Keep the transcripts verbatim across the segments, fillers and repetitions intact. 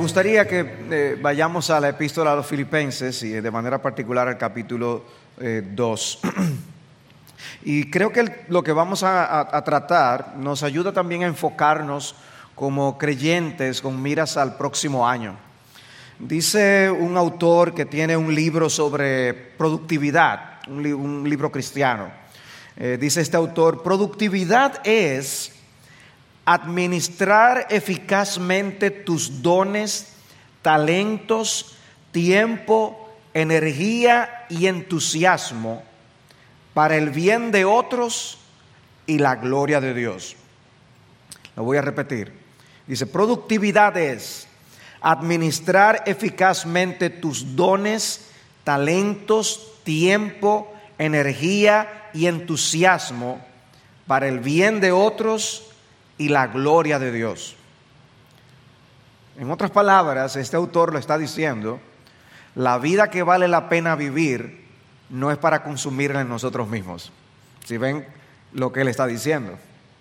gustaría que eh, vayamos a la epístola a los Filipenses y de manera particular al capítulo eh, dos. Y creo que el, lo que vamos a, a, a tratar nos ayuda también a enfocarnos como creyentes con miras al próximo año. Dice un autor que tiene un libro sobre productividad, un, li, un libro cristiano. Eh, dice este autor: productividad es administrar eficazmente tus dones, talentos, tiempo, energía y entusiasmo para el bien de otros y la gloria de Dios. Lo voy a repetir. Dice: productividad es administrar eficazmente tus dones, talentos, tiempo, energía y entusiasmo para el bien de otros y la gloria de Dios. En otras palabras, este autor lo está diciendo: la vida que vale la pena vivir no es para consumirla en nosotros mismos. Si ven lo que él está diciendo.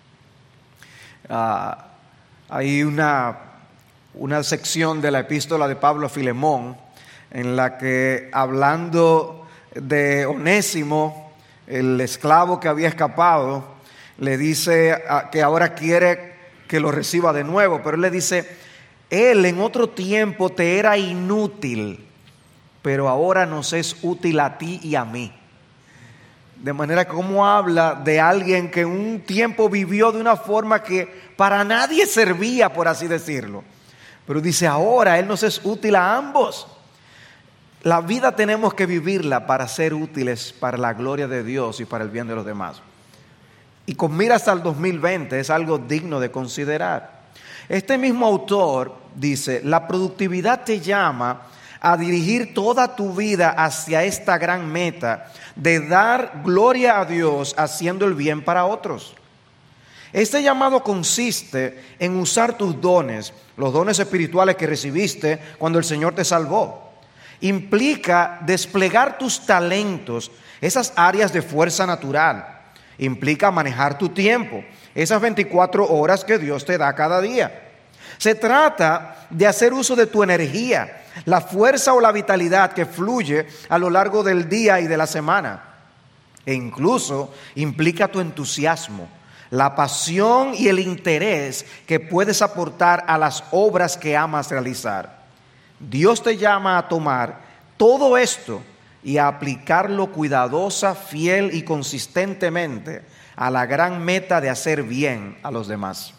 Uh, hay una, una sección de la epístola de Pablo a Filemón en la que, hablando de Onésimo, el esclavo que había escapado, le dice que ahora quiere que lo reciba de nuevo, pero él le dice: él en otro tiempo te era inútil, pero ahora nos es útil a ti y a mí. De manera que como habla de alguien que en un tiempo vivió de una forma que para nadie servía, por así decirlo, pero dice ahora él nos es útil a ambos. La vida tenemos que vivirla para ser útiles para la gloria de Dios y para el bien de los demás. Y con miras al dos mil veinte es algo digno de considerar. Este mismo autor dice: la productividad te llama a dirigir toda tu vida hacia esta gran meta de dar gloria a Dios haciendo el bien para otros. Este llamado consiste en usar tus dones, los dones espirituales que recibiste cuando el Señor te salvó. Implica desplegar tus talentos, esas áreas de fuerza natural. Implica manejar tu tiempo, esas veinticuatro horas que Dios te da cada día. Se trata de hacer uso de tu energía, la fuerza o la vitalidad que fluye a lo largo del día y de la semana. E incluso implica tu entusiasmo, la pasión y el interés que puedes aportar a las obras que amas realizar. Dios te llama a tomar todo esto y a aplicarlo cuidadosa, fiel y consistentemente a la gran meta de hacer bien a los demás.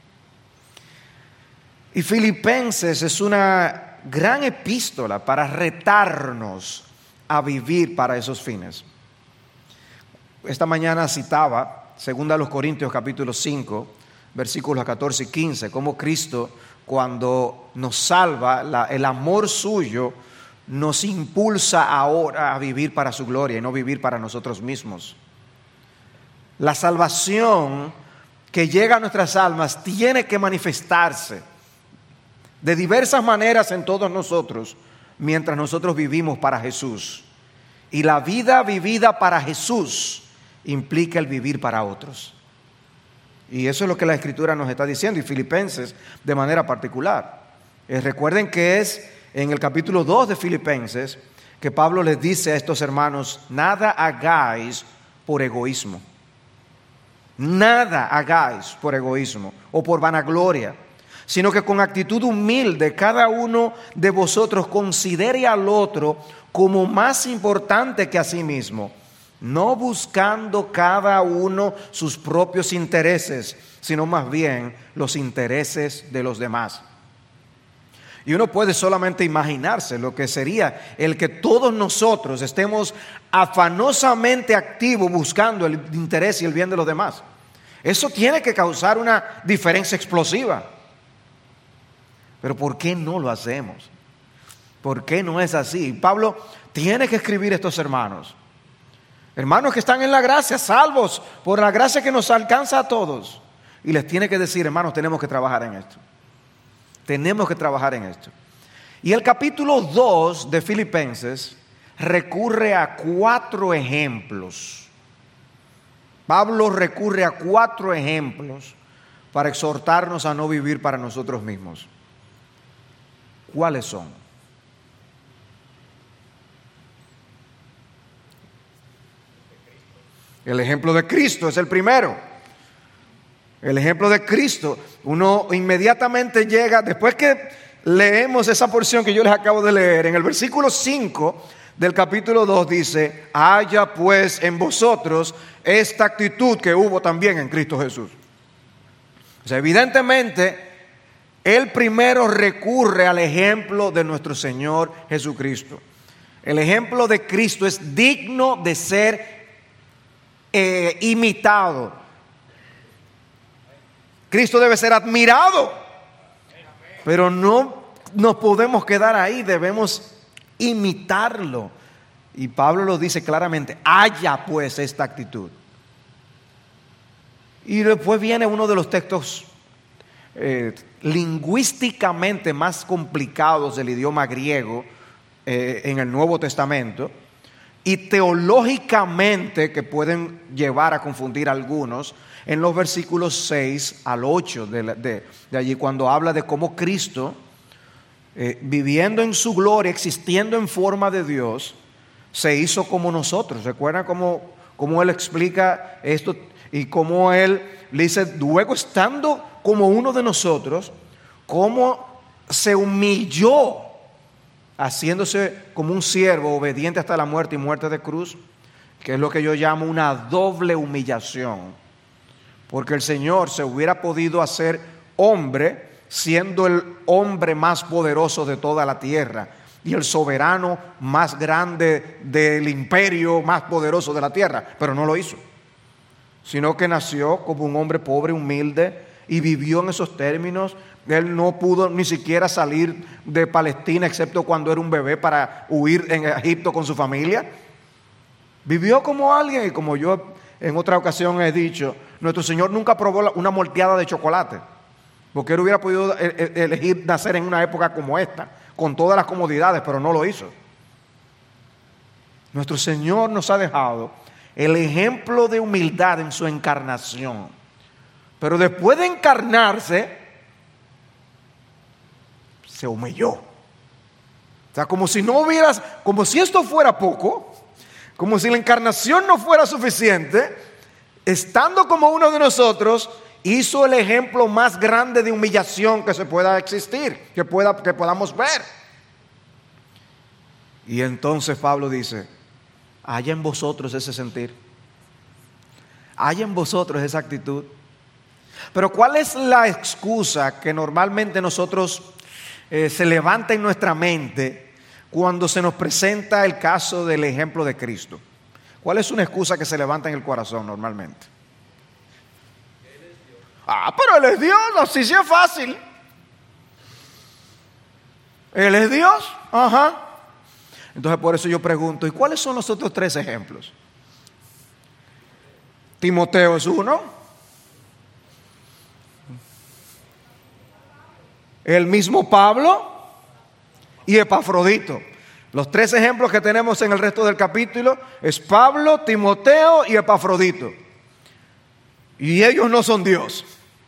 Y Filipenses es una gran epístola para retarnos a vivir para esos fines. Esta mañana citaba segunda a los Corintios capítulo cinco, versículos catorce y quince, cómo Cristo, cuando nos salva, la, el amor suyo nos impulsa ahora a vivir para su gloria y no vivir para nosotros mismos. La salvación que llega a nuestras almas tiene que manifestarse de diversas maneras en todos nosotros mientras nosotros vivimos para Jesús. Y la vida vivida para Jesús implica el vivir para otros. Y eso es lo que la Escritura nos está diciendo, y Filipenses de manera particular. Eh, recuerden que es en el capítulo dos de Filipenses que Pablo les dice a estos hermanos: nada hagáis por egoísmo. Nada hagáis por egoísmo o por vanagloria, sino que con actitud humilde cada uno de vosotros considere al otro como más importante que a sí mismo, no buscando cada uno sus propios intereses, sino más bien los intereses de los demás. Y uno puede solamente imaginarse lo que sería el que todos nosotros estemos afanosamente activos buscando el interés y el bien de los demás. Eso tiene que causar una diferencia explosiva. Pero ¿por qué no lo hacemos? ¿Por qué no es así? Pablo tiene que escribir a estos hermanos. Hermanos que están en la gracia, salvos por la gracia que nos alcanza a todos. Y les tiene que decir: hermanos, tenemos que trabajar en esto. Tenemos que trabajar en esto. Y el capítulo dos de Filipenses recurre a cuatro ejemplos. Pablo recurre a cuatro ejemplos para exhortarnos a no vivir para nosotros mismos. ¿Cuáles son? El ejemplo de Cristo es el primero. El ejemplo de Cristo. Uno inmediatamente llega, después que leemos esa porción que yo les acabo de leer, en el versículo cinco del capítulo dos dice: haya pues en vosotros esta actitud que hubo también en Cristo Jesús. O sea, evidentemente, él primero recurre al ejemplo de nuestro Señor Jesucristo. El ejemplo de Cristo es digno de ser eh, imitado. Cristo debe ser admirado, pero no nos podemos quedar ahí, debemos imitarlo. Y Pablo lo dice claramente: haya pues esta actitud. Y después viene uno de los textos eh, lingüísticamente más complicados del idioma griego eh, en el Nuevo Testamento, y teológicamente que pueden llevar a confundir a algunos, en los versículos seis al ocho de, de, de allí, cuando habla de cómo Cristo, eh, viviendo en su gloria, existiendo en forma de Dios, se hizo como nosotros. ¿Recuerdan cómo, cómo él explica esto? Y cómo él le dice, luego estando como uno de nosotros, cómo se humilló, haciéndose como un siervo, obediente hasta la muerte y muerte de cruz, que es lo que yo llamo una doble humillación. Porque el Señor se hubiera podido hacer hombre, siendo el hombre más poderoso de toda la tierra y el soberano más grande del imperio más poderoso de la tierra, pero no lo hizo, sino que nació como un hombre pobre, humilde, y vivió en esos términos. Él no pudo ni siquiera salir de Palestina, excepto cuando era un bebé, para huir en Egipto con su familia. Vivió como alguien, y como yo en otra ocasión he dicho, nuestro Señor nunca probó una molteada de chocolate, porque él hubiera podido elegir nacer en una época como esta, con todas las comodidades, pero no lo hizo. Nuestro Señor nos ha dejado el ejemplo de humildad en su encarnación. Pero después de encarnarse, se humilló. O sea, como si no hubieras, como si esto fuera poco, como si la encarnación no fuera suficiente, estando como uno de nosotros, hizo el ejemplo más grande de humillación que se pueda existir, que, pueda, que podamos ver. Y entonces Pablo dice: haya en vosotros ese sentir, haya en vosotros esa actitud. Pero ¿cuál es la excusa que normalmente nosotros eh, se levanta en nuestra mente cuando se nos presenta el caso del ejemplo de Cristo? ¿Cuál es una excusa que se levanta en el corazón normalmente? Ah, pero Él es Dios, así sí es fácil. Él es Dios, ajá. Entonces por eso yo pregunto, ¿y cuáles son los otros tres ejemplos? Timoteo es uno. El mismo Pablo y Epafrodito. Los tres ejemplos que tenemos en el resto del capítulo es Pablo, Timoteo y Epafrodito. Y ellos no son Dios.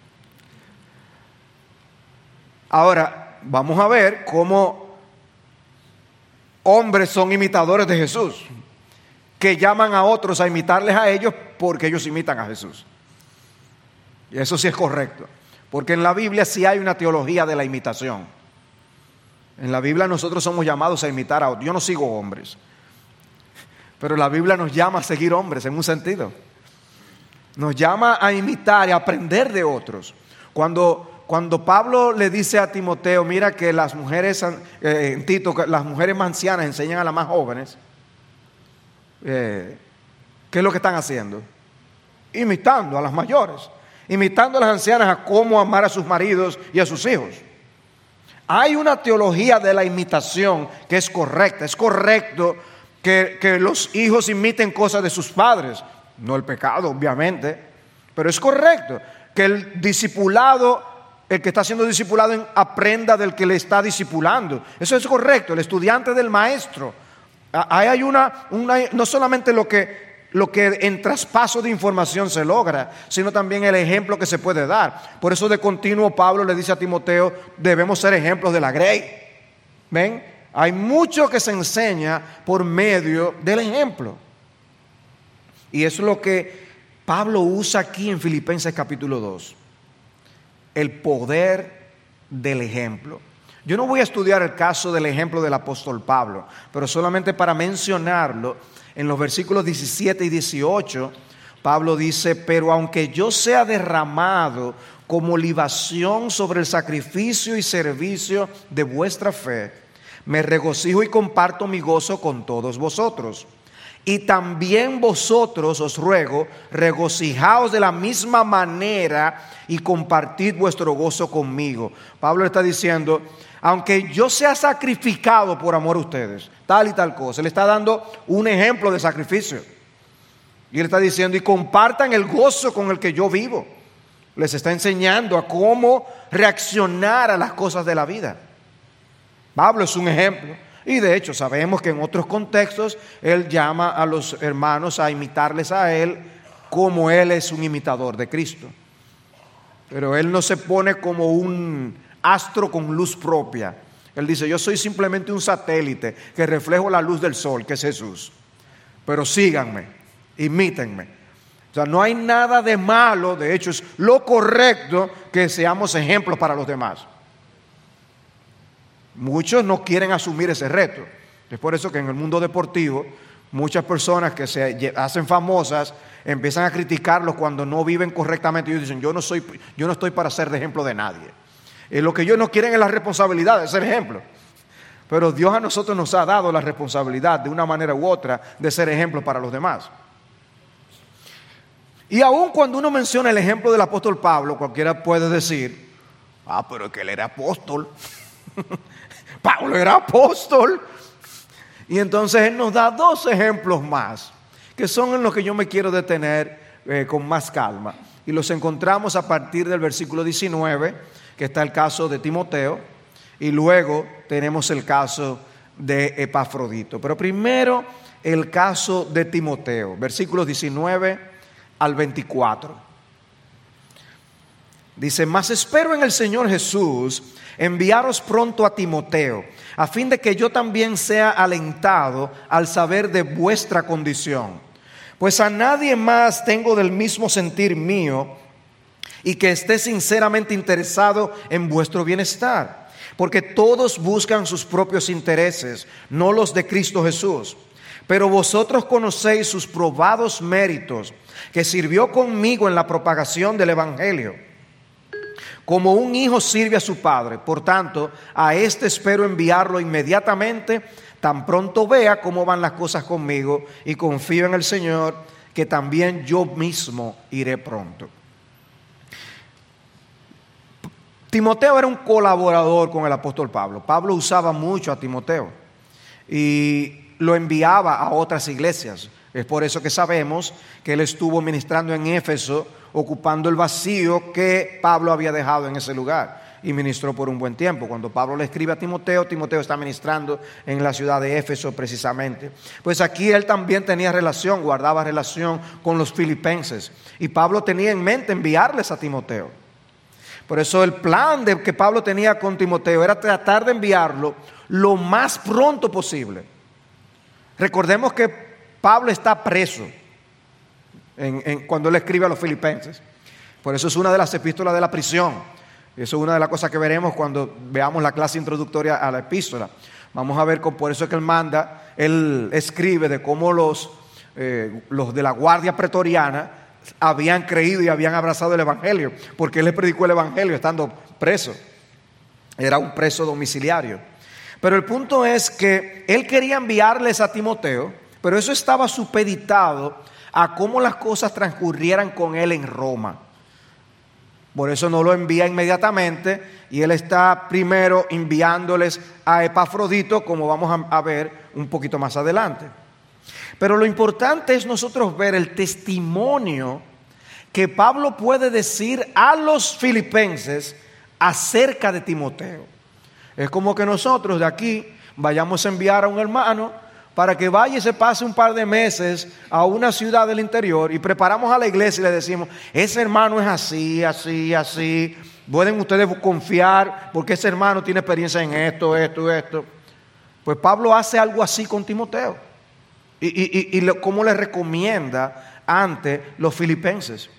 Ahora, vamos a ver cómo hombres son imitadores de Jesús, que llaman a otros a imitarles a ellos porque ellos imitan a Jesús. Y eso sí es correcto, porque en la Biblia sí hay una teología de la imitación. En la Biblia nosotros somos llamados a imitar a otros. Yo no sigo hombres, pero la Biblia nos llama a seguir hombres en un sentido. Nos llama a imitar y a aprender de otros. Cuando, cuando Pablo le dice a Timoteo, mira que las mujeres, eh, en Tito, que las mujeres más ancianas enseñan a las más jóvenes, eh, ¿qué es lo que están haciendo? Imitando a las mayores, imitando a las ancianas a cómo amar a sus maridos y a sus hijos. Hay una teología de la imitación que es correcta. Es correcto que, que los hijos imiten cosas de sus padres. No el pecado, obviamente, pero es correcto que el discipulado, el que está siendo discipulado, aprenda del que le está discipulando. Eso es correcto, el estudiante del maestro. Ahí hay una, una no solamente lo que lo que en traspaso de información se logra, sino también el ejemplo que se puede dar. Por eso de continuo Pablo le dice a Timoteo, debemos ser ejemplos de la grey. ¿Ven? Hay mucho que se enseña por medio del ejemplo. Y eso es lo que Pablo usa aquí en Filipenses capítulo dos. El poder del ejemplo. Yo no voy a estudiar el caso del ejemplo del apóstol Pablo, pero solamente para mencionarlo, en los versículos diecisiete y dieciocho, Pablo dice: pero aunque yo sea derramado como libación sobre el sacrificio y servicio de vuestra fe, me regocijo y comparto mi gozo con todos vosotros. Y también vosotros, os ruego, regocijaos de la misma manera y compartid vuestro gozo conmigo. Pablo está diciendo: aunque yo sea sacrificado por amor a ustedes, tal y tal cosa. Él está dando un ejemplo de sacrificio. Y él está diciendo: y compartan el gozo con el que yo vivo. Les está enseñando a cómo reaccionar a las cosas de la vida. Pablo es un ejemplo. Y de hecho sabemos que en otros contextos él llama a los hermanos a imitarles a él como él es un imitador de Cristo. Pero él no se pone como un astro con luz propia. Él dice: yo soy simplemente un satélite que reflejo la luz del sol, que es Jesús. Pero síganme, imítenme. O sea, no hay nada de malo, de hecho es lo correcto que seamos ejemplos para los demás. Muchos no quieren asumir ese reto. Es por eso que en el mundo deportivo muchas personas que se hacen famosas empiezan a criticarlos cuando no viven correctamente. Ellos dicen: yo no soy, yo no estoy para ser de ejemplo de nadie. Y lo que ellos no quieren es la responsabilidad de ser ejemplo. Pero Dios a nosotros nos ha dado la responsabilidad de una manera u otra de ser ejemplo para los demás. Y aun cuando uno menciona el ejemplo del apóstol Pablo, cualquiera puede decir: ah, pero es que él era apóstol. Pablo era apóstol. Y entonces él nos da dos ejemplos más, que son en los que yo me quiero detener eh, con más calma. Y los encontramos a partir del versículo diecinueve, que está el caso de Timoteo, y luego tenemos el caso de Epafrodito. Pero primero el caso de Timoteo, versículos diecinueve al veinticuatro. Dice: mas espero en el Señor Jesús enviaros pronto a Timoteo, a fin de que yo también sea alentado al saber de vuestra condición. Pues a nadie más tengo del mismo sentir mío, y que esté sinceramente interesado en vuestro bienestar. Porque todos buscan sus propios intereses, no los de Cristo Jesús. Pero vosotros conocéis sus probados méritos, que sirvió conmigo en la propagación del Evangelio. Como un hijo sirve a su padre, por tanto, a este espero enviarlo inmediatamente, tan pronto vea cómo van las cosas conmigo, y confío en el Señor, que también yo mismo iré pronto. Timoteo era un colaborador con el apóstol Pablo. Pablo usaba mucho a Timoteo y lo enviaba a otras iglesias. Es por eso que sabemos que él estuvo ministrando en Éfeso, ocupando el vacío que Pablo había dejado en ese lugar, y ministró por un buen tiempo. Cuando Pablo le escribe a Timoteo, Timoteo está ministrando en la ciudad de Éfeso precisamente. Pues aquí él también tenía relación, guardaba relación con los filipenses, y Pablo tenía en mente enviarles a Timoteo. Por eso el plan de que Pablo tenía con Timoteo era tratar de enviarlo lo más pronto posible. Recordemos que Pablo está preso en, en, cuando él escribe a los filipenses. Por eso es una de las epístolas de la prisión. Eso es una de las cosas que veremos cuando veamos la clase introductoria a la epístola. Vamos a ver, por eso es que él manda, él escribe de cómo los, eh, los de la guardia pretoriana habían creído y habían abrazado el Evangelio, porque él les predicó el Evangelio estando preso. Era un preso domiciliario. Pero el punto es que él quería enviarles a Timoteo, pero eso estaba supeditado a cómo las cosas transcurrieran con él en Roma. Por eso no lo envía inmediatamente, y él está primero enviándoles a Epafrodito, como vamos a ver un poquito más adelante. Pero lo importante es nosotros ver el testimonio que Pablo puede decir a los filipenses acerca de Timoteo. Es como que nosotros de aquí vayamos a enviar a un hermano para que vaya y se pase un par de meses a una ciudad del interior, y preparamos a la iglesia y le decimos: ese hermano es así, así, así, pueden ustedes confiar porque ese hermano tiene experiencia en esto, esto, esto. Pues Pablo hace algo así con Timoteo. Y, y, y, y lo, cómo le recomienda ante los filipenses.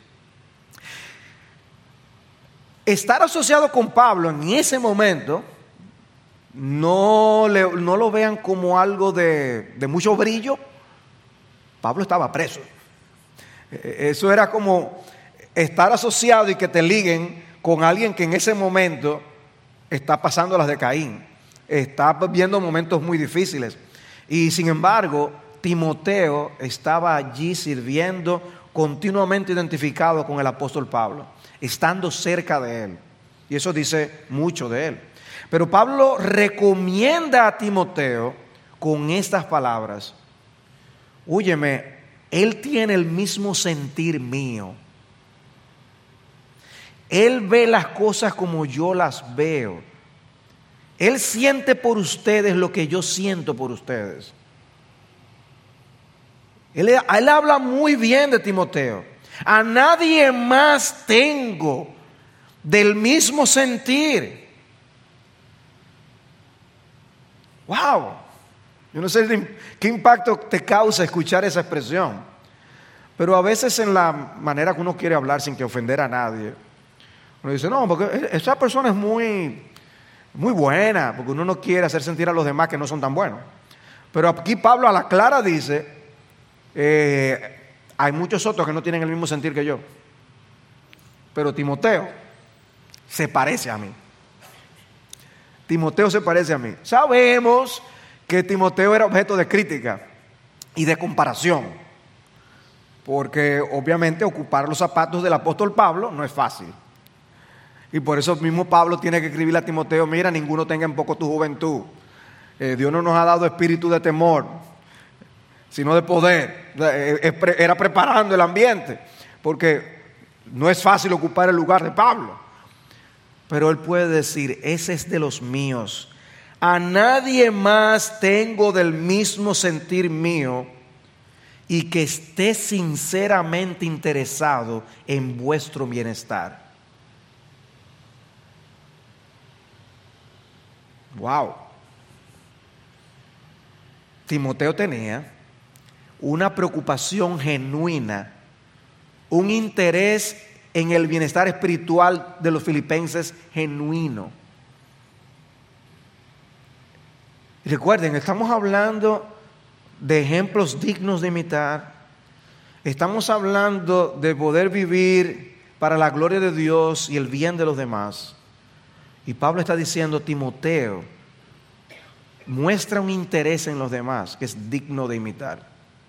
Estar asociado con Pablo en ese momento, no, le, no lo vean como algo de, de mucho brillo. Pablo estaba preso. Eso era como estar asociado y que te liguen con alguien que en ese momento está pasando las de Caín, está viviendo momentos muy difíciles. Y sin embargo, Timoteo estaba allí sirviendo, continuamente identificado con el apóstol Pablo, estando cerca de él. Y eso dice mucho de él. Pero Pablo recomienda a Timoteo con estas palabras: óyeme, él tiene el mismo sentir mío. Él ve las cosas como yo las veo. Él siente por ustedes lo que yo siento por ustedes. Él, él habla muy bien de Timoteo. A nadie más tengo del mismo sentir. Wow. Yo no sé qué impacto te causa escuchar esa expresión, pero a veces en la manera que uno quiere hablar sin que ofender a nadie, uno dice, no, porque esa persona es muy, muy buena, porque uno no quiere hacer sentir a los demás que no son tan buenos. Pero aquí Pablo a la clara dice, eh, hay muchos otros que no tienen el mismo sentir que yo, pero Timoteo se parece a mí. Timoteo se parece a mí. Sabemos que Timoteo era objeto de crítica y de comparación, porque obviamente ocupar los zapatos del apóstol Pablo no es fácil. Y por eso mismo Pablo tiene que escribirle a Timoteo, mira, ninguno tenga en poco tu juventud. Eh, Dios no nos ha dado espíritu de temor, sino de poder. Era preparando el ambiente, porque no es fácil ocupar el lugar de Pablo. Pero él puede decir, ese es de los míos. A nadie más tengo del mismo sentir mío y que esté sinceramente interesado en vuestro bienestar. Wow. Timoteo tenía una preocupación genuina, un interés en el bienestar espiritual de los filipenses genuino. Recuerden, estamos hablando de ejemplos dignos de imitar. Estamos hablando de poder vivir para la gloria de Dios y el bien de los demás. Y Pablo está diciendo, Timoteo, muestra un interés en los demás que es digno de imitar.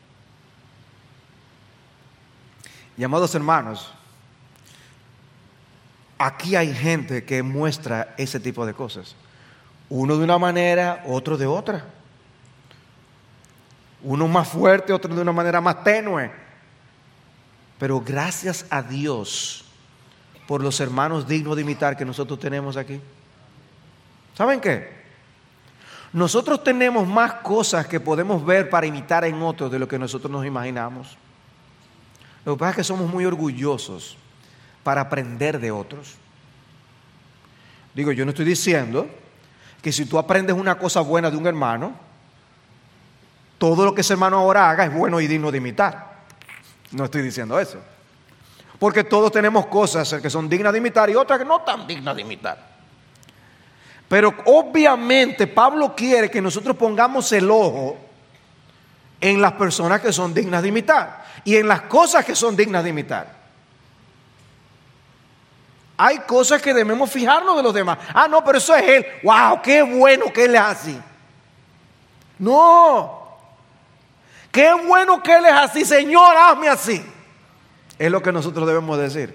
Y amados hermanos, aquí hay gente que muestra ese tipo de cosas. Uno de una manera, otro de otra. Uno más fuerte, otro de una manera más tenue. Pero gracias a Dios por los hermanos dignos de imitar que nosotros tenemos aquí. ¿Saben qué? Nosotros tenemos más cosas que podemos ver para imitar en otros de lo que nosotros nos imaginamos. Lo que pasa es que somos muy orgullosos para aprender de otros. Digo, yo no estoy diciendo que si tú aprendes una cosa buena de un hermano, todo lo que ese hermano ahora haga es bueno y digno de imitar. No estoy diciendo eso. Porque todos tenemos cosas que son dignas de imitar y otras que no tan dignas de imitar. Pero obviamente Pablo quiere que nosotros pongamos el ojo en las personas que son dignas de imitar y en las cosas que son dignas de imitar. Hay cosas que debemos fijarnos de los demás. Ah, no, pero eso es él. ¡Wow! ¡Qué bueno que él es así! No. ¡Qué bueno que él es así! Señor, hazme así. Es lo que nosotros debemos decir.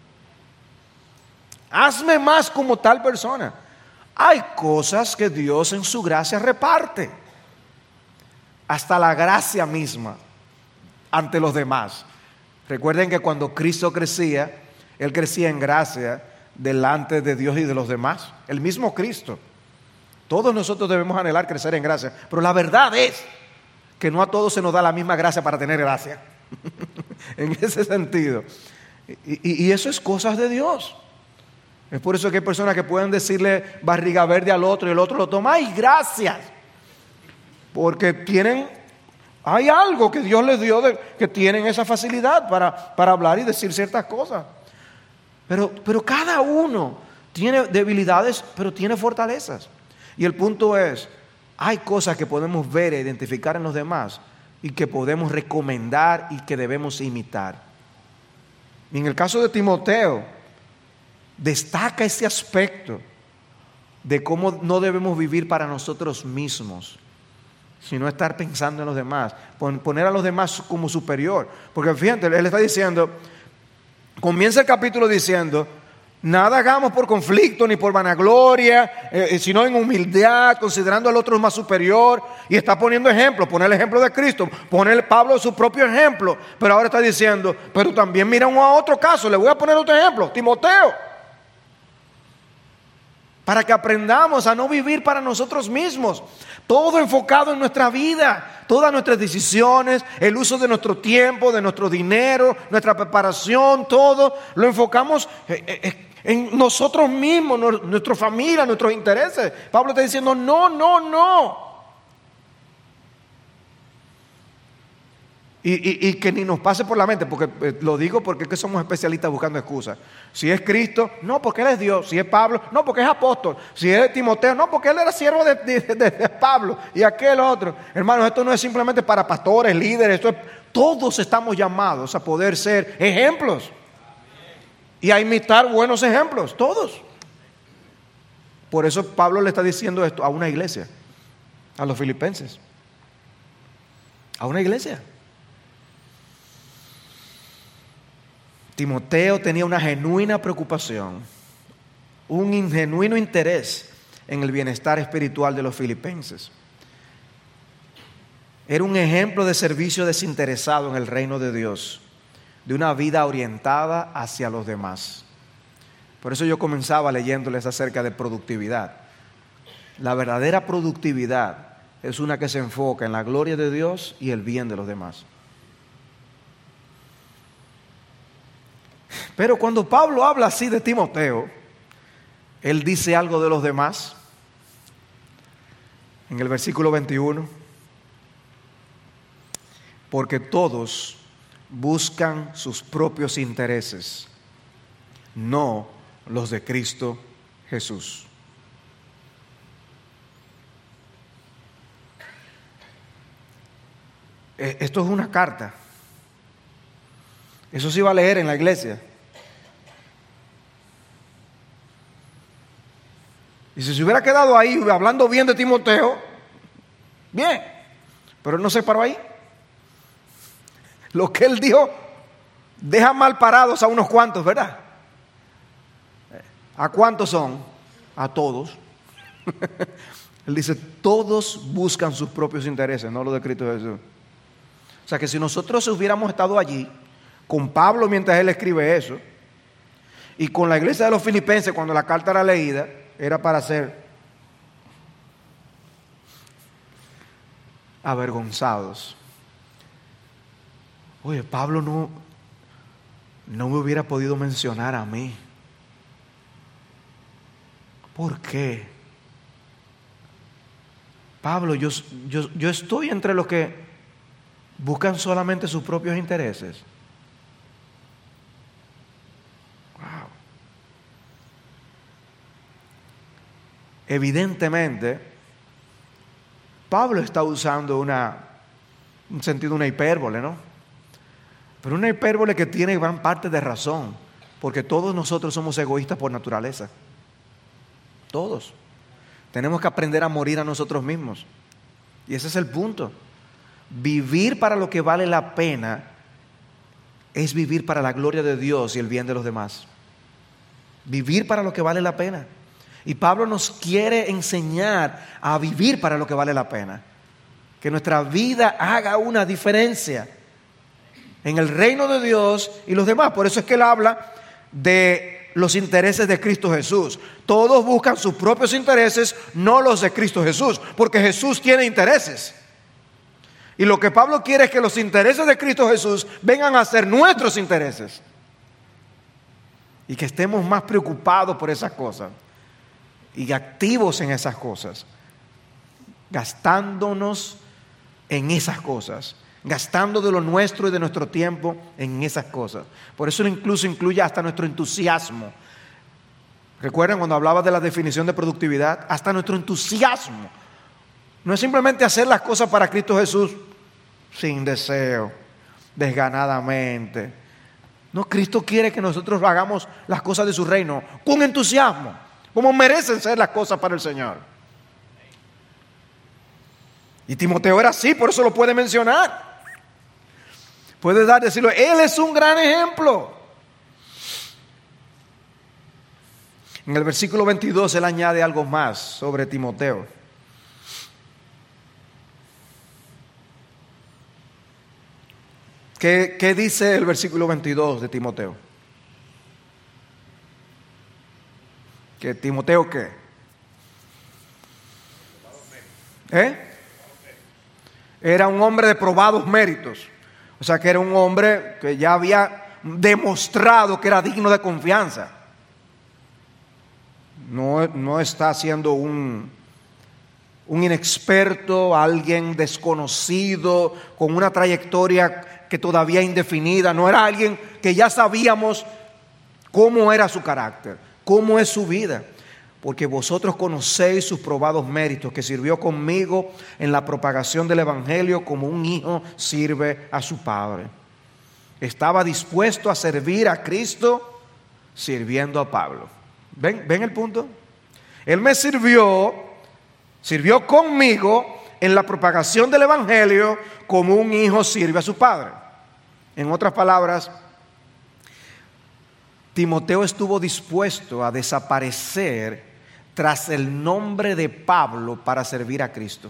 Hazme más como tal persona. Hay cosas que Dios en su gracia reparte. Hasta la gracia misma ante los demás. Recuerden que cuando Cristo crecía, Él crecía en gracia delante de Dios y de los demás. El mismo Cristo. Todos nosotros debemos anhelar crecer en gracia. Pero la verdad es que no a todos se nos da la misma gracia para tener gracia. En ese sentido. Y, y, y eso es cosas de Dios. Es por eso que hay personas que pueden decirle barriga verde al otro y el otro lo toma. ¡Ay, gracias! porque tienen, hay algo que Dios les dio de, que tienen esa facilidad para, para hablar y decir ciertas cosas. Pero, pero cada uno tiene debilidades, pero tiene fortalezas. Y el punto es, hay cosas que podemos ver e identificar en los demás y que podemos recomendar y que debemos imitar. Y en el caso de Timoteo, destaca ese aspecto de cómo no debemos vivir para nosotros mismos, sino estar pensando en los demás, poner a los demás como superior. Porque fíjate, él está diciendo, comienza el capítulo diciendo, nada hagamos por conflicto ni por vanagloria, eh, sino en humildad, considerando al otro más superior. Y está poniendo ejemplos, pone el ejemplo de Cristo, pone el Pablo su propio ejemplo. Pero ahora está diciendo, pero también mira a otro caso, le voy a poner otro ejemplo, Timoteo. Para que aprendamos a no vivir para nosotros mismos. Todo enfocado en nuestra vida, todas nuestras decisiones, el uso de nuestro tiempo, de nuestro dinero, nuestra preparación, todo lo enfocamos en nosotros mismos, nuestra familia, nuestros intereses. Pablo está diciendo, no, no, no. Y, y, y que ni nos pase por la mente, porque eh, lo digo porque es que somos especialistas buscando excusas. Si es Cristo, no, porque Él es Dios. Si es Pablo, no, porque es apóstol. Si es Timoteo, no, porque él era siervo de, de, de, de Pablo y aquel otro. Hermanos, esto no es simplemente para pastores, líderes. Esto es, todos estamos llamados a poder ser ejemplos y a imitar buenos ejemplos, todos. Por eso Pablo le está diciendo esto a una iglesia, a los filipenses, a una iglesia. Timoteo tenía una genuina preocupación, un genuino interés en el bienestar espiritual de los filipenses. Era un ejemplo de servicio desinteresado en el reino de Dios, de una vida orientada hacia los demás. Por eso yo comenzaba leyéndoles acerca de productividad. La verdadera productividad es una que se enfoca en la gloria de Dios y el bien de los demás. Pero cuando Pablo habla así de Timoteo, él dice algo de los demás. En el versículo veintiuno, porque todos buscan sus propios intereses, no los de Cristo Jesús. Esto es una carta. Eso se iba a leer en la iglesia. Y si se hubiera quedado ahí hablando bien de Timoteo, bien, pero él no se paró ahí. Lo que él dijo deja mal parados a unos cuantos, ¿verdad? ¿A cuántos son? A todos. Él dice, todos buscan sus propios intereses, no los de Cristo Jesús. O sea que si nosotros hubiéramos estado allí con Pablo mientras él escribe eso, y con la iglesia de los filipenses cuando la carta era leída, era para ser avergonzados. Oye, Pablo no, no me hubiera podido mencionar a mí. ¿Por qué? Pablo, yo, yo, yo estoy entre los que buscan solamente sus propios intereses. Wow. Evidentemente, Pablo está usando una, un sentido, una hipérbole, ¿no? Pero una hipérbole que tiene gran parte de razón, porque todos nosotros somos egoístas por naturaleza. Todos. Tenemos que aprender a morir a nosotros mismos. Y ese es el punto. Vivir para lo que vale la pena es vivir para la gloria de Dios y el bien de los demás. Vivir para lo que vale la pena. Y Pablo nos quiere enseñar a vivir para lo que vale la pena. Que nuestra vida haga una diferencia en el reino de Dios y los demás. Por eso es que él habla de los intereses de Cristo Jesús. Todos buscan sus propios intereses, no los de Cristo Jesús, porque Jesús tiene intereses. Y lo que Pablo quiere es que los intereses de Cristo Jesús vengan a ser nuestros intereses. Y que estemos más preocupados por esas cosas y activos en esas cosas, gastándonos en esas cosas, gastando de lo nuestro y de nuestro tiempo en esas cosas. Por eso incluso incluye hasta nuestro entusiasmo. ¿Recuerdan cuando hablaba de la definición de productividad? Hasta nuestro entusiasmo. No es simplemente hacer las cosas para Cristo Jesús sin deseo, desganadamente. No, Cristo quiere que nosotros hagamos las cosas de su reino con entusiasmo, como merecen ser las cosas para el Señor. Y Timoteo era así, por eso lo puede mencionar. Puede dar, decirlo, él es un gran ejemplo. En el versículo veintidós él añade algo más sobre Timoteo. ¿Qué, qué dice el versículo veintidós de Timoteo? ¿Que Timoteo qué? ¿Eh? Era un hombre de probados méritos. O sea que era un hombre que ya había demostrado que era digno de confianza. No, no está siendo un, un inexperto, alguien desconocido, con una trayectoria que todavía indefinida. No era alguien que ya sabíamos cómo era su carácter, cómo es su vida. Porque vosotros conocéis sus probados méritos, que sirvió conmigo en la propagación del evangelio como un hijo sirve a su padre. Estaba dispuesto a servir a Cristo sirviendo a Pablo. ¿Ven, ven el punto? Él me sirvió, sirvió conmigo en la propagación del evangelio como un hijo sirve a su padre. En otras palabras, Timoteo estuvo dispuesto a desaparecer tras el nombre de Pablo para servir a Cristo.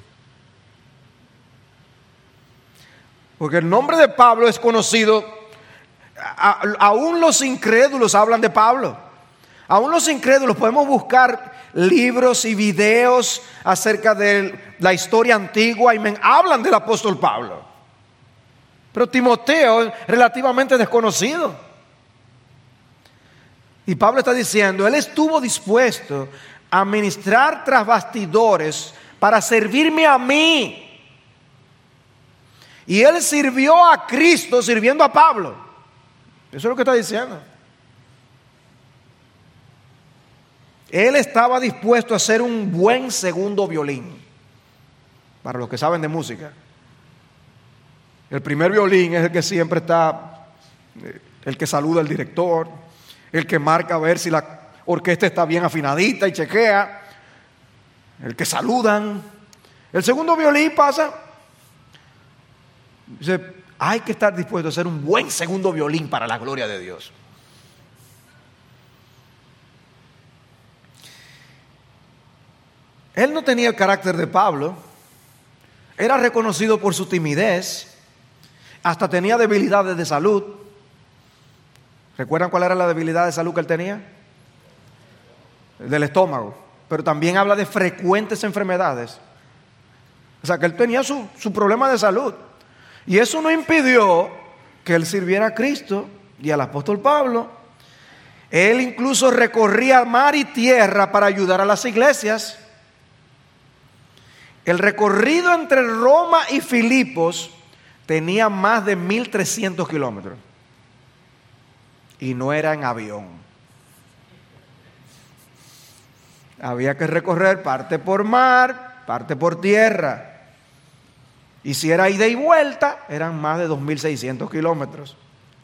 Porque el nombre de Pablo es conocido, a, a, aún los incrédulos hablan de Pablo. Aún los incrédulos podemos buscar libros y videos acerca de la historia antigua y me hablan del apóstol Pablo. Pero Timoteo es relativamente desconocido. Y Pablo está diciendo, él estuvo dispuesto a ministrar tras bastidores para servirme a mí. Y él sirvió a Cristo sirviendo a Pablo. Eso es lo que está diciendo. Él estaba dispuesto a ser un buen segundo violín. Para los que saben de música. El primer violín es el que siempre está, el que saluda al director, el que marca a ver si la orquesta está bien afinadita y chequea, el que saludan. El segundo violín pasa, dice, hay que estar dispuesto a ser un buen segundo violín para la gloria de Dios. Él no tenía el carácter de Pablo, era reconocido por su timidez, hasta tenía debilidades de salud. ¿Recuerdan cuál era la debilidad de salud que él tenía? Del estómago. Pero también habla de frecuentes enfermedades. O sea que él tenía su, su problema de salud. Y eso no impidió que él sirviera a Cristo y al apóstol Pablo. Él incluso recorría mar y tierra para ayudar a las iglesias. El recorrido entre Roma y Filipos tenía más de mil trescientos kilómetros. Y no era en avión. Había que recorrer parte por mar, parte por tierra. Y si era ida y vuelta, eran más de dos mil seiscientos kilómetros.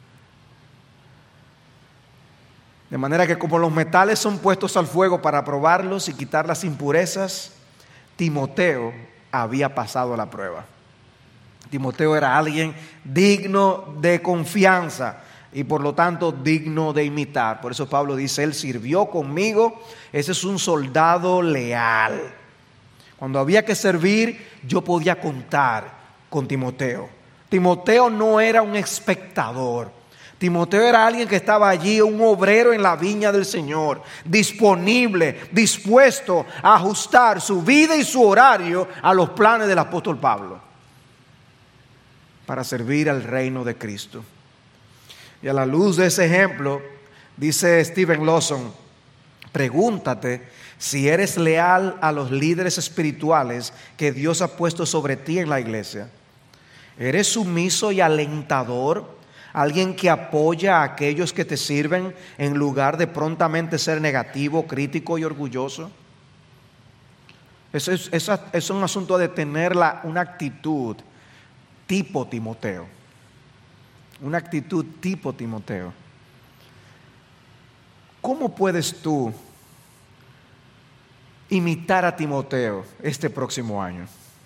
De manera que como los metales son puestos al fuego para probarlos y quitar las impurezas, Timoteo había pasado la prueba. Timoteo era alguien digno de confianza y por lo tanto digno de imitar. Por eso Pablo dice, él sirvió conmigo, ese es un soldado leal. Cuando había que servir, yo podía contar con Timoteo. Timoteo no era un espectador. Timoteo era alguien que estaba allí, un obrero en la viña del Señor, disponible, dispuesto a ajustar su vida y su horario a los planes del apóstol Pablo para servir al reino de Cristo. Y a la luz de ese ejemplo, dice Stephen Lawson, pregúntate si eres leal a los líderes espirituales que Dios ha puesto sobre ti en la iglesia. ¿Eres sumiso y alentador? ¿Alguien que apoya a aquellos que te sirven en lugar de prontamente ser negativo, crítico y orgulloso? Eso es, eso es un asunto de tener la, una actitud tipo Timoteo. Una actitud tipo Timoteo. ¿Cómo puedes tú imitar a Timoteo este próximo año?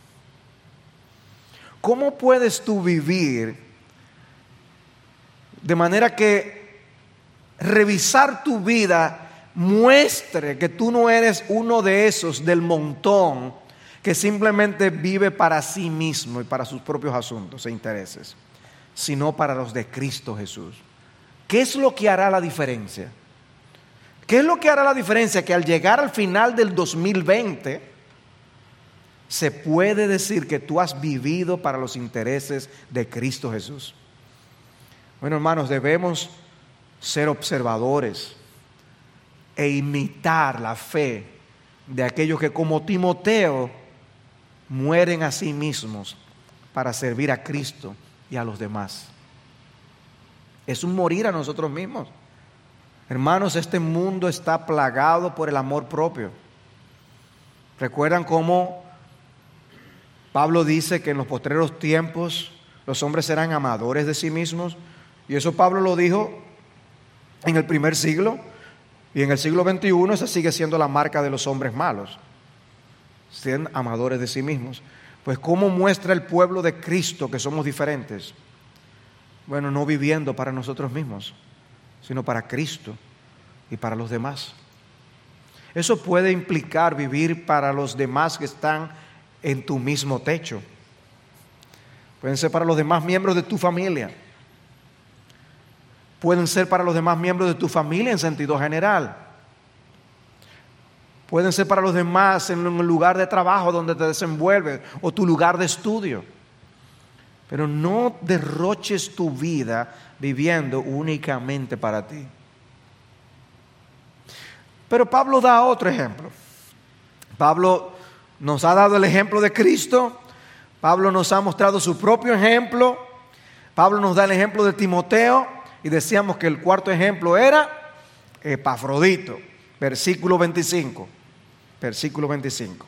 ¿Cómo puedes tú vivir de manera que revisar tu vida muestre que tú no eres uno de esos del montón que simplemente vive para sí mismo y para sus propios asuntos e intereses, sino para los de Cristo Jesús? ¿Qué es lo que hará la diferencia? ¿Qué es lo que hará la diferencia? Que al llegar al final del dos mil veinte se puede decir que tú has vivido para los intereses de Cristo Jesús. Bueno, hermanos, debemos ser observadores e imitar la fe de aquellos que, como Timoteo, mueren a sí mismos para servir a Cristo y a los demás. Es un morir a nosotros mismos. Hermanos, este mundo está plagado por el amor propio. ¿Recuerdan cómo Pablo dice que en los postreros tiempos los hombres serán amadores de sí mismos? Y eso Pablo lo dijo en el primer siglo, y en el siglo veintiuno esa sigue siendo la marca de los hombres malos, ser amadores de sí mismos. Pues ¿cómo muestra el pueblo de Cristo que somos diferentes? Bueno, no viviendo para nosotros mismos, sino para Cristo y para los demás. Eso puede implicar vivir para los demás que están en tu mismo techo. Pueden ser para los demás miembros de tu familia. Pueden ser para los demás miembros de tu familia en sentido general. Pueden ser para los demás en el lugar de trabajo donde te desenvuelves o tu lugar de estudio. Pero no derroches tu vida viviendo únicamente para ti. Pero Pablo da otro ejemplo. Pablo nos ha dado el ejemplo de Cristo. Pablo nos ha mostrado su propio ejemplo. Pablo nos da el ejemplo de Timoteo. Y decíamos que el cuarto ejemplo era Epafrodito. Versículo veinticinco. Versículo veinticinco.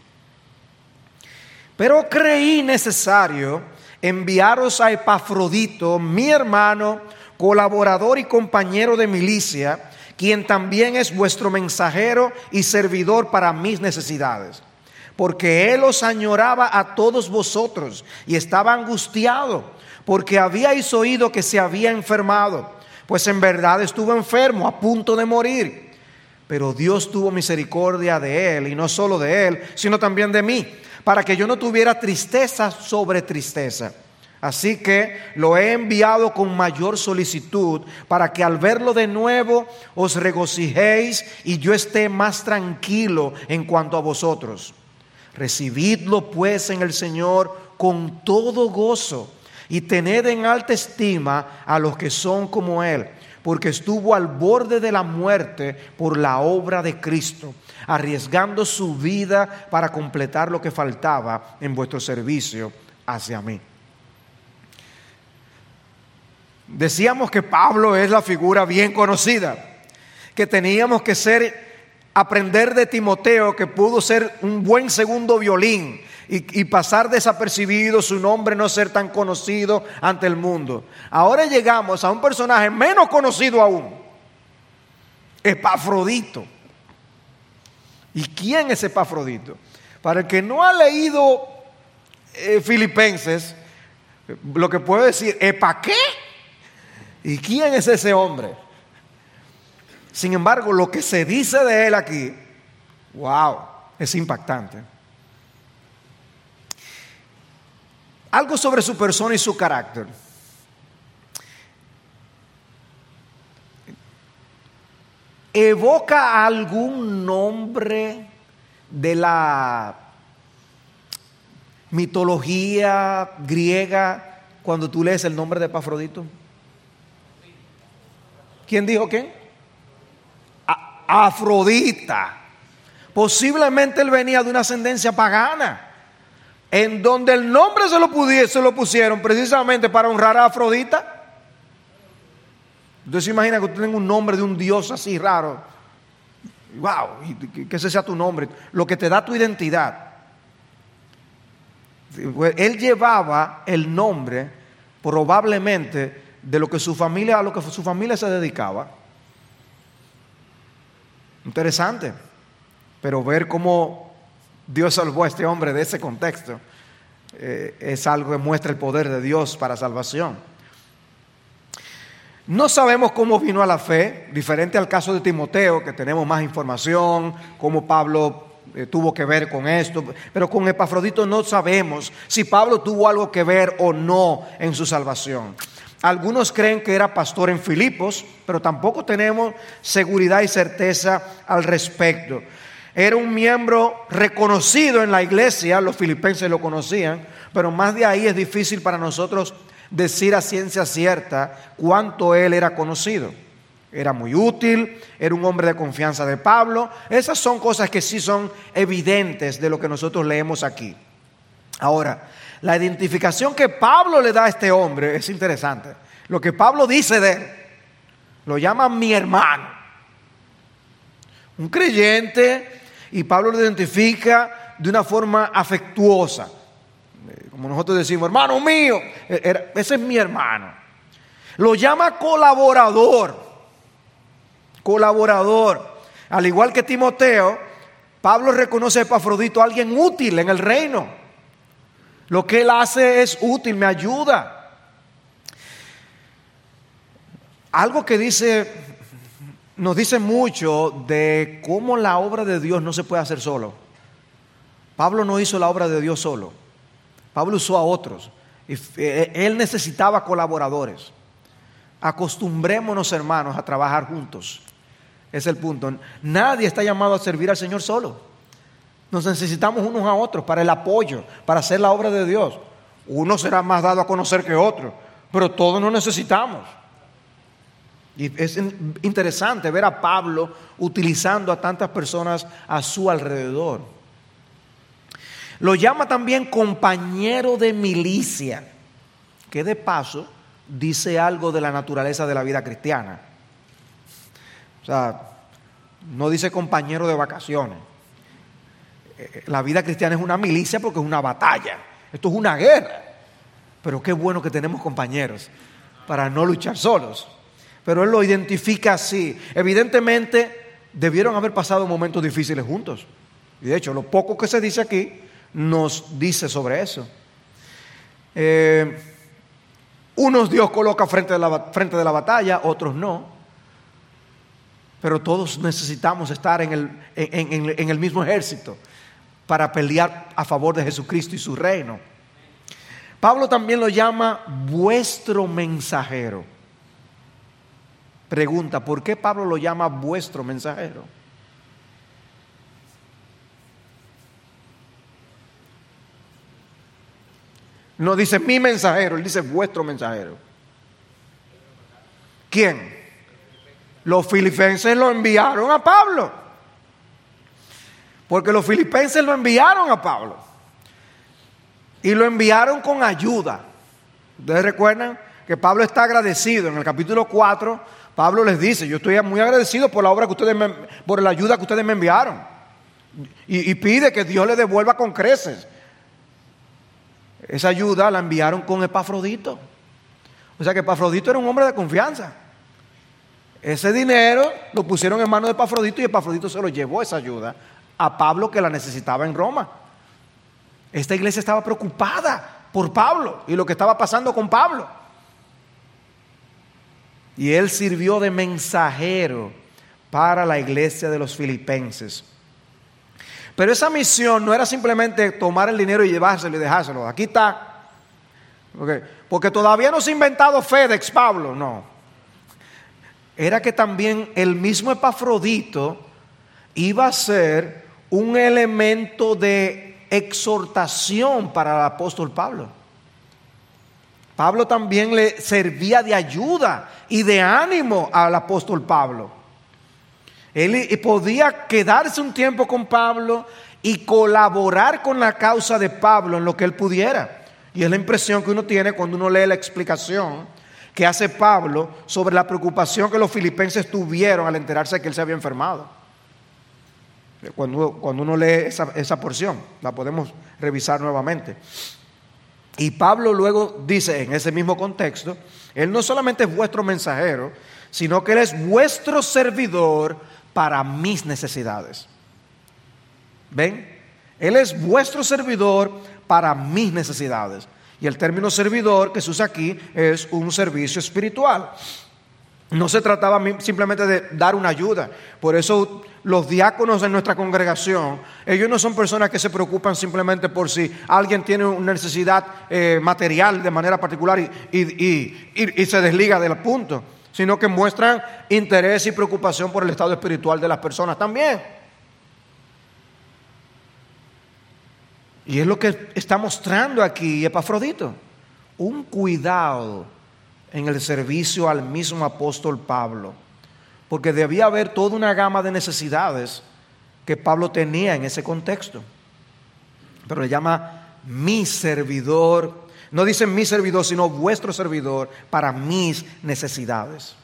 Pero creí necesario enviaros a Epafrodito, mi hermano, colaborador y compañero de milicia, quien también es vuestro mensajero y servidor para mis necesidades. Porque él os añoraba a todos vosotros y estaba angustiado, porque habíais oído que se había enfermado, pues en verdad estuvo enfermo, a punto de morir. Pero Dios tuvo misericordia de él, y no solo de él, sino también de mí, para que yo no tuviera tristeza sobre tristeza. Así que lo he enviado con mayor solicitud, para que al verlo de nuevo os regocijéis y yo esté más tranquilo en cuanto a vosotros. Recibidlo pues en el Señor con todo gozo, y tened en alta estima a los que son como él, porque estuvo al borde de la muerte por la obra de Cristo, arriesgando su vida para completar lo que faltaba en vuestro servicio hacia mí. Decíamos que Pablo es la figura bien conocida, que teníamos que ser, aprender de Timoteo, que pudo ser un buen segundo violín y, y pasar desapercibido, su nombre no ser tan conocido ante el mundo. Ahora llegamos a un personaje menos conocido aún, Epafrodito. ¿Y quién es Epafrodito? Para el que no ha leído eh, Filipenses, lo que puede decir, ¿epa qué? ¿Y quién es ese hombre? Sin embargo, lo que se dice de él aquí, wow, es impactante. Algo sobre su persona y su carácter. ¿Evoca algún nombre de la mitología griega cuando tú lees el nombre de Epafrodito? ¿Quién dijo quién? A- Afrodita. Posiblemente él venía de una ascendencia pagana, en donde el nombre se lo, pudiese, se lo pusieron precisamente para honrar a Afrodita. Entonces imagina que usted tenga un nombre de un dios así raro. Wow, y que ese sea tu nombre, lo que te da tu identidad. Él llevaba el nombre probablemente de lo que su familia, a lo que su familia se dedicaba. Interesante, pero ver cómo Dios salvó a este hombre de ese contexto eh, es algo que muestra el poder de Dios para salvación. No sabemos cómo vino a la fe, diferente al caso de Timoteo, que tenemos más información, cómo Pablo eh, tuvo que ver con esto, pero con Epafrodito no sabemos si Pablo tuvo algo que ver o no en su salvación. Algunos creen que era pastor en Filipos, pero tampoco tenemos seguridad y certeza al respecto. Era un miembro reconocido en la iglesia, los filipenses lo conocían, pero más de ahí es difícil para nosotros decir a ciencia cierta cuánto él era conocido. Era muy útil, era un hombre de confianza de Pablo. Esas son cosas que sí son evidentes de lo que nosotros leemos aquí. Ahora, la identificación que Pablo le da a este hombre es interesante. Lo que Pablo dice de él, lo llama mi hermano. Un creyente, y Pablo lo identifica de una forma afectuosa. Como nosotros decimos, hermano mío, ese es mi hermano. Lo llama colaborador. Colaborador. Al igual que Timoteo, Pablo reconoce a Epafrodito alguien útil en el reino. Lo que él hace es útil, me ayuda. Algo que dice, nos dice mucho de cómo la obra de Dios no se puede hacer solo. Pablo no hizo la obra de Dios solo. Pablo usó a otros. Él necesitaba colaboradores. Acostumbrémonos, hermanos, a trabajar juntos. Ese es el punto. Nadie está llamado a servir al Señor solo. Nos necesitamos unos a otros para el apoyo, para hacer la obra de Dios. Uno será más dado a conocer que otro, pero todos nos necesitamos. Y es interesante ver a Pablo utilizando a tantas personas a su alrededor. Lo llama también compañero de milicia, que de paso dice algo de la naturaleza de la vida cristiana. O sea, no dice compañero de vacaciones. La vida cristiana es una milicia porque es una batalla. Esto es una guerra. Pero qué bueno que tenemos compañeros para no luchar solos. Pero él lo identifica así. Evidentemente debieron haber pasado momentos difíciles juntos. Y de hecho, lo poco que se dice aquí nos dice sobre eso. Eh, unos Dios coloca frente de, la, frente de la batalla, otros no. Pero todos necesitamos estar en el, en, en, en el mismo ejército para pelear a favor de Jesucristo y su reino. Pablo también lo llama vuestro mensajero. Pregunta, ¿por qué Pablo lo llama vuestro mensajero? No dice mi mensajero, él dice vuestro mensajero. ¿Quién? Los filipenses lo enviaron a Pablo. Porque los filipenses lo enviaron a Pablo. Y lo enviaron con ayuda. ¿Ustedes recuerdan que Pablo está agradecido? En el capítulo cuatro, Pablo les dice, yo estoy muy agradecido por la obra que ustedes me, por la ayuda que ustedes me enviaron. Y, y pide que Dios le devuelva con creces. Esa ayuda la enviaron con Epafrodito. O sea que Epafrodito era un hombre de confianza. Ese dinero lo pusieron en manos de Epafrodito y Epafrodito se lo llevó esa ayuda a Pablo, que la necesitaba en Roma. Esta iglesia estaba preocupada por Pablo y lo que estaba pasando con Pablo. Y él sirvió de mensajero para la iglesia de los filipenses. Pero esa misión no era simplemente tomar el dinero y llevárselo y dejárselo. Aquí está. Okay. Porque todavía no se ha inventado FedEx, Pablo. No. Era que también el mismo Epafrodito iba a ser un elemento de exhortación para el apóstol Pablo. Pablo también le servía de ayuda y de ánimo al apóstol Pablo. Él podía quedarse un tiempo con Pablo y colaborar con la causa de Pablo en lo que él pudiera. Y es la impresión que uno tiene cuando uno lee la explicación que hace Pablo sobre la preocupación que los filipenses tuvieron al enterarse de que él se había enfermado. Cuando, cuando uno lee esa, esa porción, la podemos revisar nuevamente. Y Pablo luego dice en ese mismo contexto, él no solamente es vuestro mensajero, sino que él es vuestro servidor para mis necesidades. ¿Ven? Él es vuestro servidor para mis necesidades. Y el término servidor que se usa aquí es un servicio espiritual. No se trataba simplemente de dar una ayuda. Por eso los diáconos en nuestra congregación, ellos no son personas que se preocupan simplemente por si alguien tiene una necesidad eh, material de manera particular y, y, y, y, y se desliga del punto, sino que muestran interés y preocupación por el estado espiritual de las personas también. Y es lo que está mostrando aquí Epafrodito, un cuidado en el servicio al mismo apóstol Pablo, porque debía haber toda una gama de necesidades que Pablo tenía en ese contexto. Pero le llama mi servidor, no dice mi servidor, sino vuestro servidor para mis necesidades.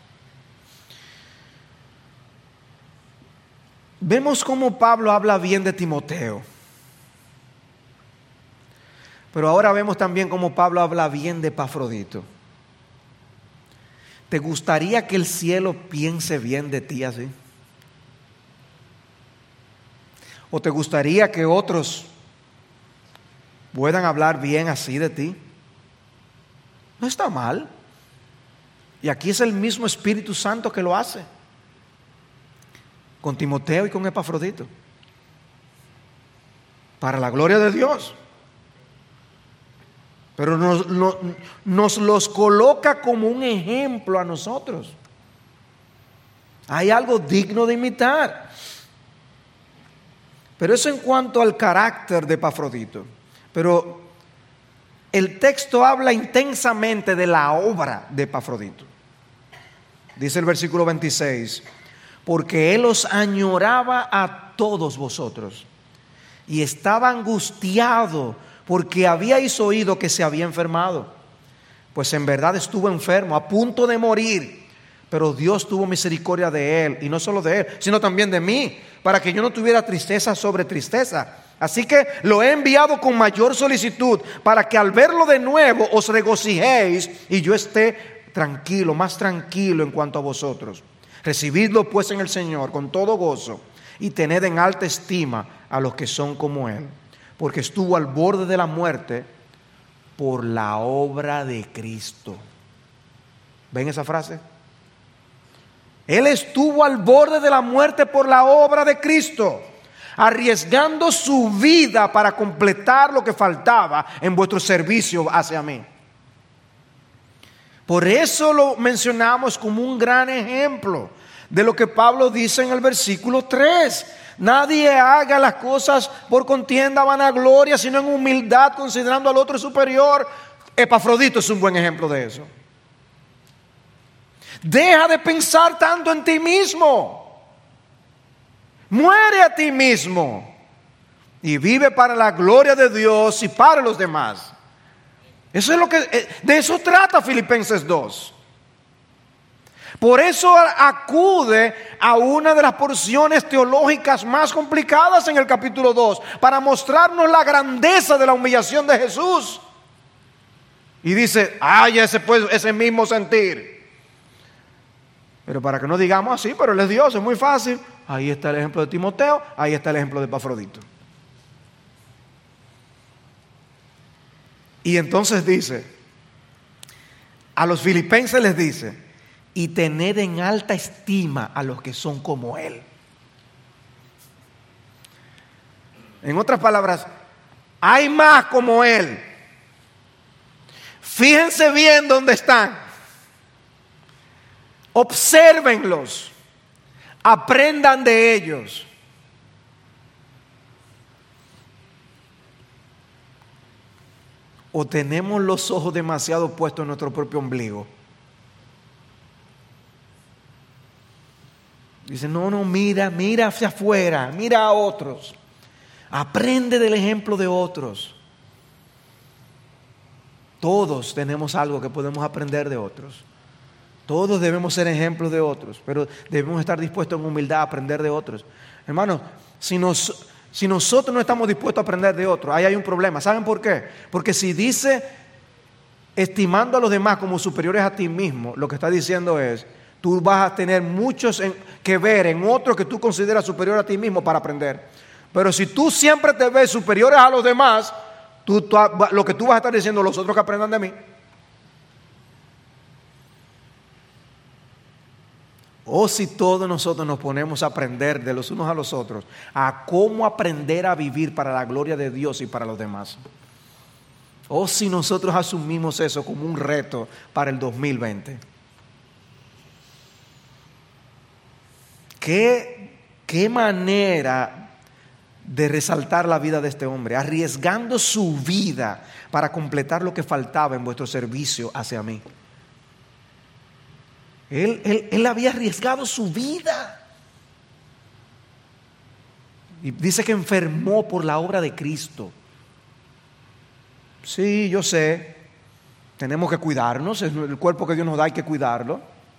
Vemos cómo Pablo habla bien de Timoteo. Pero ahora vemos también cómo Pablo habla bien de Epafrodito. ¿Te gustaría que el cielo piense bien de ti así? ¿O te gustaría que otros puedan hablar bien así de ti? No está mal. Y aquí es el mismo Espíritu Santo que lo hace. Con Timoteo y con Epafrodito. Para la gloria de Dios. Pero nos, nos, nos los coloca como un ejemplo a nosotros. Hay algo digno de imitar. Pero eso en cuanto al carácter de Epafrodito. Pero el texto habla intensamente de la obra de Epafrodito. Dice el versículo veintiséis: porque él os añoraba a todos vosotros y estaba angustiado porque habíais oído que se había enfermado. Pues en verdad estuvo enfermo, a punto de morir, pero Dios tuvo misericordia de él, y no solo de él, sino también de mí, para que yo no tuviera tristeza sobre tristeza. Así que lo he enviado con mayor solicitud, para que al verlo de nuevo os regocijéis y yo esté tranquilo, más tranquilo en cuanto a vosotros. Recibidlo pues en el Señor con todo gozo y tened en alta estima a los que son como él, porque estuvo al borde de la muerte por la obra de Cristo. ¿Ven esa frase? Él estuvo al borde de la muerte por la obra de Cristo, arriesgando su vida para completar lo que faltaba en vuestro servicio hacia mí. Por eso lo mencionamos como un gran ejemplo de lo que Pablo dice en el versículo tres. Nadie haga las cosas por contienda, vanagloria, sino en humildad, considerando al otro superior. Epafrodito es un buen ejemplo de eso. Deja de pensar tanto en ti mismo. Muere a ti mismo y vive para la gloria de Dios y para los demás. Eso es lo que, de eso trata Filipenses dos. Por eso acude a una de las porciones teológicas más complicadas en el capítulo dos, para mostrarnos la grandeza de la humillación de Jesús. Y dice, ay, ese, pues, ese mismo sentir. Pero para que no digamos así, pero él es Dios, es muy fácil. Ahí está el ejemplo de Timoteo, ahí está el ejemplo de Epafrodito. Y entonces dice, a los filipenses les dice, y tened en alta estima a los que son como él. En otras palabras, hay más como él. Fíjense bien dónde están. Obsérvenlos. Aprendan de ellos. O tenemos los ojos demasiado puestos en nuestro propio ombligo. Dice, no, no, mira, mira hacia afuera, mira a otros. Aprende del ejemplo de otros. Todos tenemos algo que podemos aprender de otros. Todos debemos ser ejemplos de otros, pero debemos estar dispuestos en humildad a aprender de otros. Hermanos, si, nos, si nosotros no estamos dispuestos a aprender de otros, ahí hay un problema. ¿Saben por qué? Porque si dice estimando a los demás como superiores a ti mismo, lo que está diciendo es, tú vas a tener muchos en, que ver en otros que tú consideras superior a ti mismo para aprender. Pero si tú siempre te ves superiores a los demás, tú, tú, lo que tú vas a estar diciendo, los otros que aprendan de mí. O si todos nosotros nos ponemos a aprender de los unos a los otros, a cómo aprender a vivir para la gloria de Dios y para los demás. O si nosotros asumimos eso como un reto para el dos mil veinte. ¿Qué, qué manera de resaltar la vida de este hombre, arriesgando su vida para completar lo que faltaba en vuestro servicio hacia mí? Él, él, él había arriesgado su vida. Y dice que enfermó por la obra de Cristo. Sí, yo sé. Tenemos que cuidarnos. Es el cuerpo que Dios nos da, hay que cuidarlo.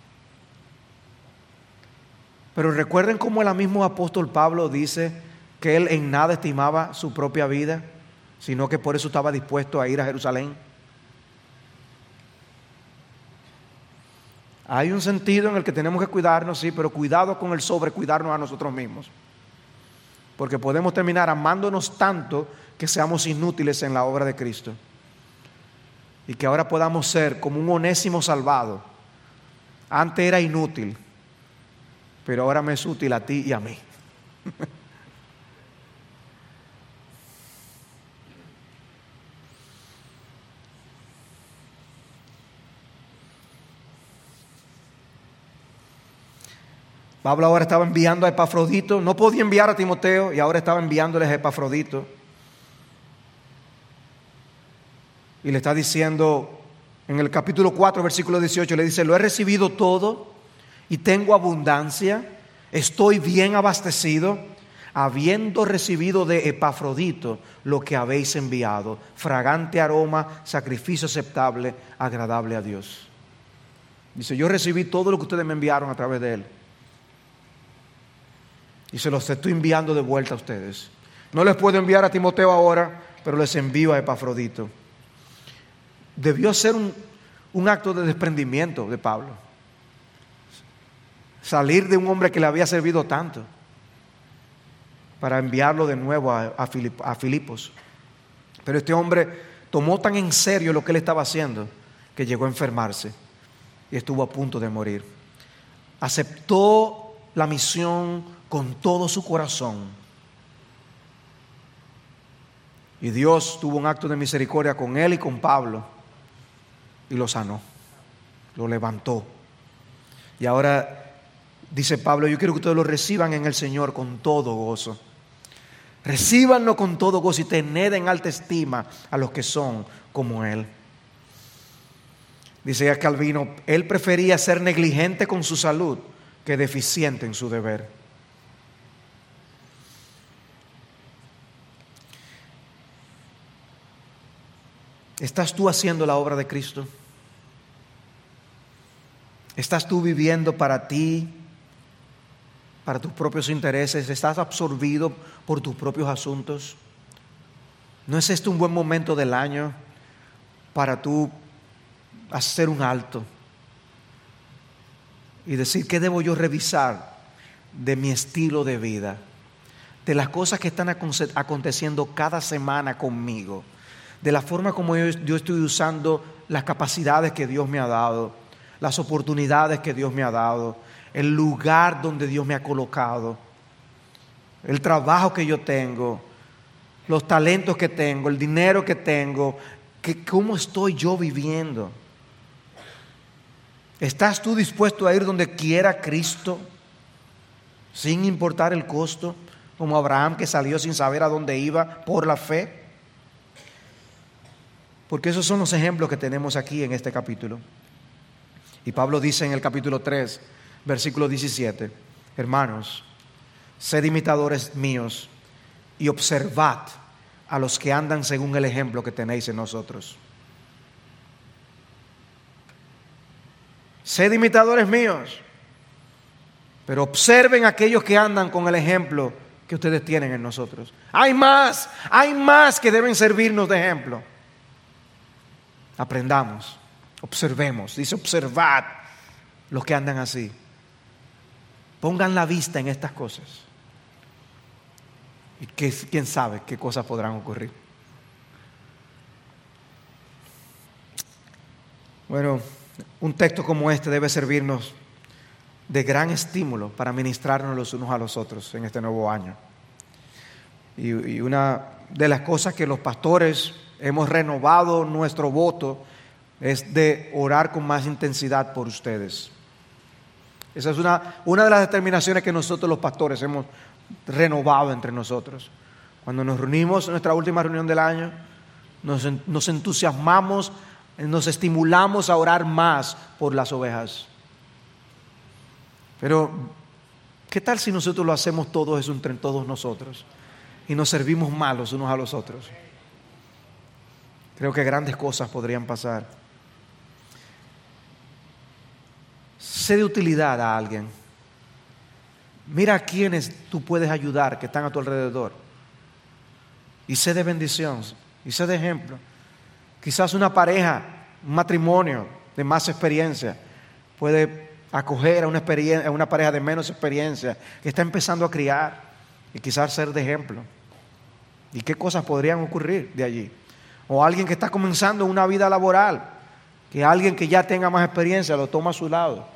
Pero recuerden cómo el mismo apóstol Pablo dice que él en nada estimaba su propia vida, sino que por eso estaba dispuesto a ir a Jerusalén. Hay un sentido en el que tenemos que cuidarnos, sí, pero cuidado con el sobrecuidarnos a nosotros mismos. Porque podemos terminar amándonos tanto que seamos inútiles en la obra de Cristo. Y que ahora podamos ser como un Onésimo salvado. Antes era inútil, pero ahora me es útil a ti y a mí. Pablo ahora estaba enviando a Epafrodito. No podía enviar a Timoteo y ahora estaba enviándoles a Epafrodito. Y le está diciendo en el capítulo cuatro, versículo dieciocho, le dice: lo he recibido todo y tengo abundancia, estoy bien abastecido, habiendo recibido de Epafrodito lo que habéis enviado, fragante aroma, sacrificio aceptable, agradable a Dios. Dice: yo recibí todo lo que ustedes me enviaron a través de él. Y se los estoy enviando de vuelta a ustedes. No les puedo enviar a Timoteo ahora, pero les envío a Epafrodito. Debió ser un, un acto de desprendimiento de Pablo. Salir de un hombre que le había servido tanto para enviarlo de nuevo a, a, Filip, a Filipos. Pero este hombre tomó tan en serio lo que él estaba haciendo que llegó a enfermarse y estuvo a punto de morir. Aceptó la misión con todo su corazón. Y Dios tuvo un acto de misericordia con él y con Pablo y lo sanó, lo levantó. Y ahora dice Pablo: yo quiero que ustedes lo reciban en el Señor con todo gozo. Recíbanlo con todo gozo y tened en alta estima a los que son como él. Dice ya Calvino: él prefería ser negligente con su salud que deficiente en su deber. ¿Estás tú haciendo la obra de Cristo? ¿Estás tú viviendo para ti, para tus propios intereses? ¿Estás absorbido por tus propios asuntos? ¿No es este un buen momento del año para tú hacer un alto y decir: ¿qué debo yo revisar de mi estilo de vida? De las cosas que están aconteciendo cada semana conmigo, de la forma como yo, yo estoy usando las capacidades que Dios me ha dado, las oportunidades que Dios me ha dado, el lugar donde Dios me ha colocado, el trabajo que yo tengo, los talentos que tengo, el dinero que tengo, que, ¿cómo estoy yo viviendo? ¿Estás tú dispuesto a ir donde quiera Cristo sin importar el costo, como Abraham, que salió sin saber a dónde iba por la fe? Porque esos son los ejemplos que tenemos aquí en este capítulo. Y Pablo dice en el capítulo tres, versículo diecisiete: hermanos, sed imitadores míos y observad a los que andan según el ejemplo que tenéis en nosotros. Sed imitadores míos, pero observen a aquellos que andan con el ejemplo que ustedes tienen en nosotros. Hay más, hay más que deben servirnos de ejemplo. Aprendamos, observemos. Dice, observad los que andan así. Pongan la vista en estas cosas. Y que, quién sabe qué cosas podrán ocurrir. Bueno, un texto como este debe servirnos de gran estímulo para ministrarnos los unos a los otros en este nuevo año. Y, y una de las cosas que los pastores hemos renovado nuestro voto es de orar con más intensidad por ustedes. Esa es una, una de las determinaciones que nosotros los pastores hemos renovado entre nosotros. Cuando nos reunimos en nuestra última reunión del año, nos, nos entusiasmamos, nos estimulamos a orar más por las ovejas. Pero, ¿qué tal si nosotros lo hacemos todo eso entre todos nosotros y nos servimos más los unos a los otros? Creo que grandes cosas podrían pasar. Sé de utilidad a alguien. Mira a quienes tú puedes ayudar que están a tu alrededor. Y sé de bendición, y sé de ejemplo. Quizás una pareja, un matrimonio de más experiencia puede acoger a una, experiencia, a una pareja de menos experiencia que está empezando a criar y quizás ser de ejemplo. ¿Y qué cosas podrían ocurrir de allí? O alguien que está comenzando una vida laboral, que alguien que ya tenga más experiencia lo toma a su lado,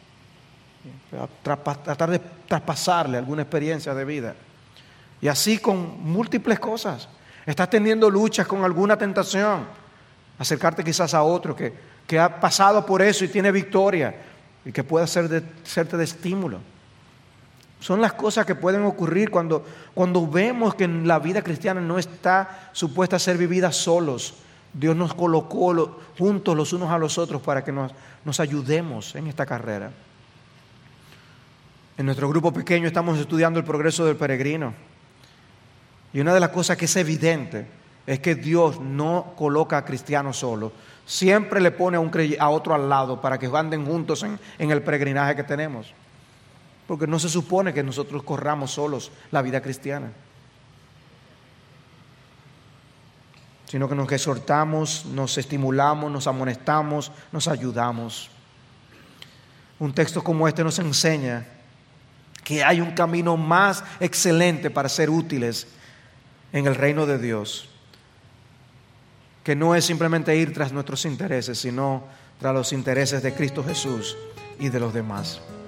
tratar de traspasarle alguna experiencia de vida. Y así con múltiples cosas. Estás teniendo luchas con alguna tentación, acercarte quizás a otro que, que ha pasado por eso y tiene victoria y que pueda ser de, serte de estímulo. Son las cosas que pueden ocurrir cuando, cuando vemos que la vida cristiana no está supuesta a ser vivida solos. Dios nos colocó lo, juntos los unos a los otros para que nos, nos ayudemos en esta carrera. En nuestro grupo pequeño estamos estudiando el progreso del peregrino. Y una de las cosas que es evidente es que Dios no coloca a cristianos solos. Siempre le pone a, un, a otro al lado para que anden juntos en, en el peregrinaje que tenemos. Porque no se supone que nosotros corramos solos la vida cristiana, sino que nos exhortamos, nos estimulamos, nos amonestamos, nos ayudamos. Un texto como este nos enseña que hay un camino más excelente para ser útiles en el reino de Dios, que no es simplemente ir tras nuestros intereses, sino tras los intereses de Cristo Jesús y de los demás.